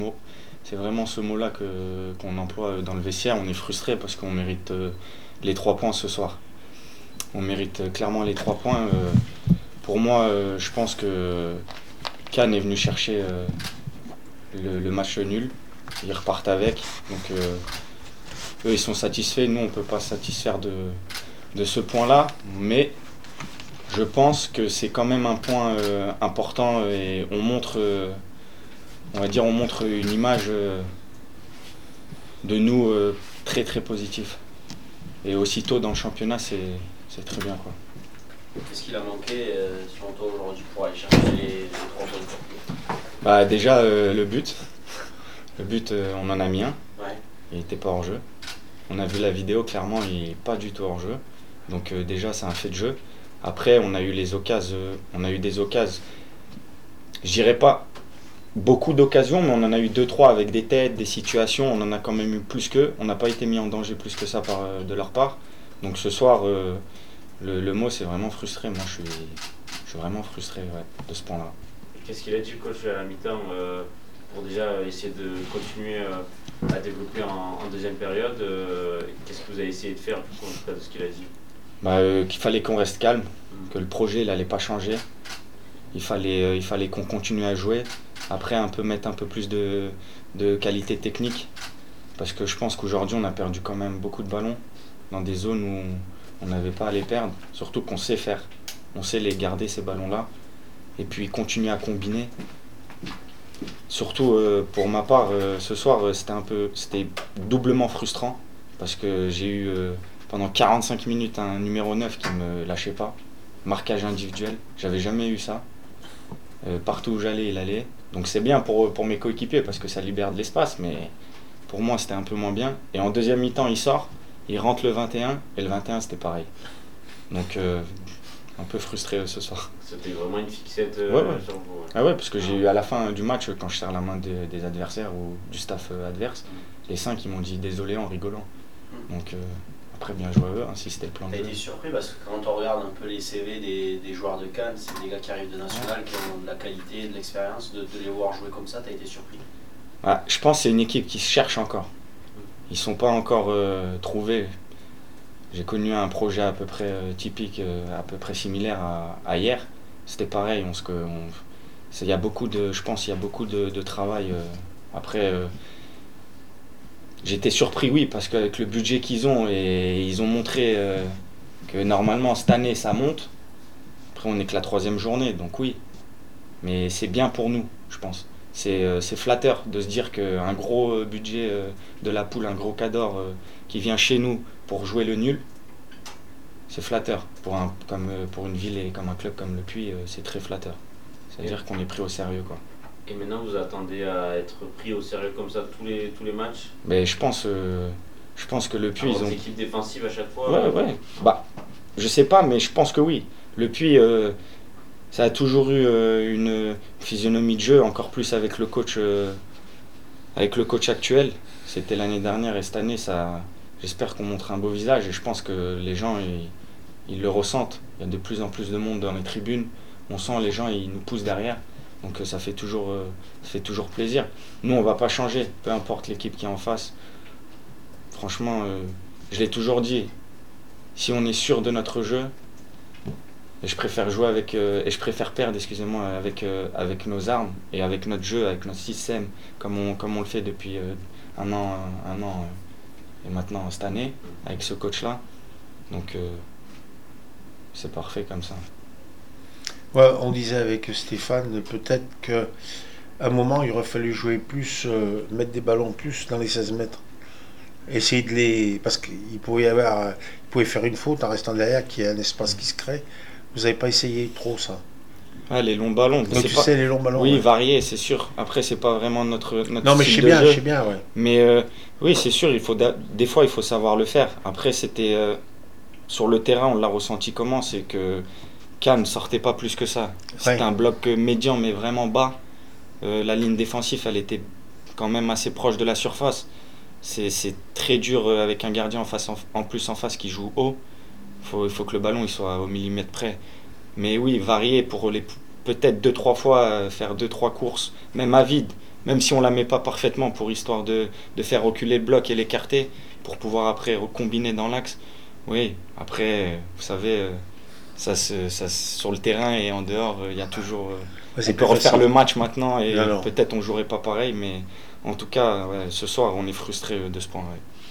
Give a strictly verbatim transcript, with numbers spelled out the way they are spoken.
C'est vraiment ce mot-là que, qu'on emploie dans le vestiaire. On est frustré parce qu'on mérite euh, les trois points ce soir. On mérite euh, clairement les trois points. Euh, pour moi, euh, je pense que Cannes est venu chercher euh, le, le match nul. Ils repartent avec. Donc euh, eux, ils sont satisfaits. Nous, on ne peut pas se satisfaire de, de ce point-là. Mais je pense que c'est quand même un point euh, important et on montre, euh, on va dire, on montre une image euh, de nous euh, très très positive. Et aussitôt dans le championnat, c'est, c'est très bien, quoi. Qu'est-ce qu'il a manqué euh, selon toi aujourd'hui pour aller chercher les, les trois points de surplus? Bah déjà euh, le but, le but euh, on en a mis un, Ouais. il n'était pas hors jeu. On a vu la vidéo, clairement il n'est pas du tout hors jeu. Donc euh, déjà c'est un fait de jeu. Après on a eu les occasions, euh, on a eu des occasions. Je dirais pas beaucoup d'occasions, mais on en a eu deux trois avec des têtes, des situations. On en a quand même eu plus qu'eux. On n'a pas été mis en danger plus que ça par, euh, de leur part. Donc ce soir, euh, le, le mot c'est vraiment frustré. Moi je suis, je suis vraiment frustré ouais, de ce point-là. Qu'est-ce qu'il a dit le coach à la mi-temps euh, pour déjà essayer de continuer euh, à développer en, en deuxième période euh, Qu'est-ce que vous avez essayé de faire du coup, en tout cas de ce qu'il a dit? Bah, euh, qu'il fallait qu'on reste calme, que le projet il allait pas changer. Il fallait, euh, il fallait qu'on continue à jouer. Après un peu mettre un peu plus de, de qualité technique. Parce que je pense qu'aujourd'hui on a perdu quand même beaucoup de ballons dans des zones où on n'avait pas à les perdre. Surtout qu'on sait faire. On sait les garder ces ballons-là. Et puis continuer à combiner. Surtout euh, pour ma part, euh, ce soir euh, c'était un peu, c'était doublement frustrant parce que j'ai eu euh, pendant quarante-cinq minutes un numéro neuf qui me lâchait pas, marquage individuel, j'avais jamais eu ça. Euh, partout où j'allais, il allait. Donc c'est bien pour, pour mes coéquipiers parce que ça libère de l'espace, mais pour moi c'était un peu moins bien. Et en deuxième mi-temps, il sort, il rentre le vingt et un et le vingt et un c'était pareil. Donc euh, un peu frustré euh, ce soir. C'était vraiment une fixette euh, Ouais, ouais. sur vous. Ouais. Ah ouais, parce que j'ai eu à la fin du match, quand je serre la main des, des adversaires ou du staff euh, adverse, les cinq ils m'ont dit désolé en rigolant. Donc euh, après bien joué à eux, hein, si c'était le plan de T'as jeu. été surpris parce que quand on regarde un peu les C V des, des joueurs de Cannes, c'est des gars qui arrivent de national, qui ont de la qualité, de l'expérience, de, de les voir jouer comme ça, t'as été surpris? Ah, je pense que c'est une équipe qui se cherche encore. Ils sont pas encore euh, trouvés. J'ai connu un projet à peu près euh, typique, euh, à peu près similaire à, à hier. C'était pareil, on se, on, c'est, y a beaucoup de, je pense qu'il y a beaucoup de, de travail. Euh, après, euh, j'étais surpris, oui, parce qu'avec le budget qu'ils ont, et ils ont montré euh, que normalement cette année ça monte. Après, on n'est que la troisième journée, donc oui. Mais c'est bien pour nous, je pense. C'est, euh, c'est flatteur de se dire qu'un gros euh, budget euh, de la poule, un gros cador euh, qui vient chez nous pour jouer le nul, c'est flatteur. Pour, un, comme, euh, pour une ville et comme un club comme le Puy, euh, c'est très flatteur. C'est-à-dire qu'on est pris au sérieux, quoi. Et maintenant vous attendez à être pris au sérieux comme ça tous les, tous les matchs? Mais je pense, euh, je pense que le Puy, Avoir ils ont... des équipes défensives à chaque fois? Ouais, ouais. Bah, je sais pas, mais je pense que oui. Le Puy, euh, ça a toujours eu euh, une physionomie de jeu, encore plus avec le coach, euh, avec le coach actuel. C'était l'année dernière et cette année, ça, j'espère qu'on montre un beau visage et je pense que les gens, ils, ils le ressentent. Il y a de plus en plus de monde dans les tribunes. On sent les gens, ils nous poussent derrière. Donc ça fait toujours, euh, ça fait toujours plaisir. Nous, on va pas changer, peu importe l'équipe qui est en face. Franchement, euh, je l'ai toujours dit. Si on est sûr de notre jeu, et je préfère jouer avec euh, et je préfère perdre, excusez-moi, avec euh, avec nos armes et avec notre jeu, avec notre système, comme on comme on le fait depuis euh, un an, un, un an euh, et maintenant cette année avec ce coach-là. Donc euh, c'est parfait comme ça. Ouais, on disait avec Stéphane, peut-être qu'à un moment, il aurait fallu jouer plus, euh, mettre des ballons plus dans les seize mètres. Essayer de les. Parce qu'il pouvait y avoir. Il pouvait faire une faute en restant derrière, qu'il y ait un espace qui se crée. Vous n'avez pas essayé trop ça. Ah, les longs ballons. Donc c'est tu pas... sais, les longs ballons. Oui, ouais. variés, c'est sûr. Après, c'est pas vraiment notre, notre Non, mais je style sais de bien, jeu. je sais bien, ouais. Mais euh, oui, c'est sûr, il faut da- des fois, il faut savoir le faire. Après, c'était euh, sur le terrain, on l'a ressenti comment? C'est que Cannes ne sortait pas plus que ça. C'était Ouais. un bloc euh, médian, mais vraiment bas. Euh, la ligne défensive, elle était quand même assez proche de la surface. C'est, c'est très dur euh, avec un gardien en, face, en, en plus en face qui joue haut. Faut, il faut que le ballon il soit au millimètre près. Mais oui, varier pour les peut-être deux trois fois euh, faire deux trois courses, même à vide, même si on la met pas parfaitement pour histoire de, de faire reculer le bloc et l'écarter, pour pouvoir après recombiner dans l'axe. Oui, après, vous savez, euh, ça, se, ça se- sur le terrain et en dehors, euh, il y a toujours. euh, Ouais, on c'est peut plus refaire facile. le match maintenant et Non, non. peut-être on jouerait pas pareil, mais en tout cas, ouais, ce soir, on est frustré de ce point. Ouais.